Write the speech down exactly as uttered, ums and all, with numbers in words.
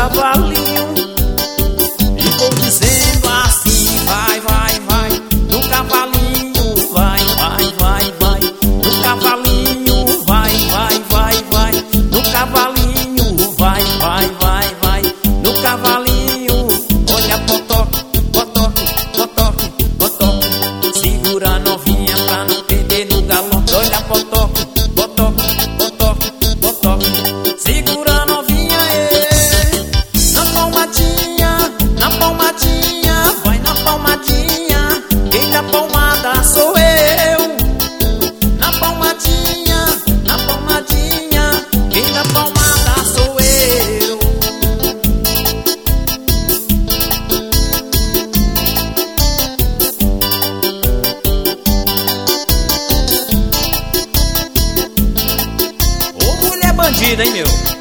cavalinho. E vou dizendo assim, vai, vai, vai. No cavalinho, vai, vai, vai, vai. No cavalinho, vai, vai, vai, vai. No cavalinho, vai, vai, vai, vai. No cavalinho, olha potoque, potoque, potoque, potoque. Segura a novinha pra não perder no galope. Olha potoque, potoque, potoque, potoque. Segura a novinha, ê. Na palmadinha, na palmadinha, vai na palmadinha. Quem dá palmada sou eu. Na palmadinha, na palmadinha, quem dá palmada sou eu. Ô mulher bandida, hein, meu?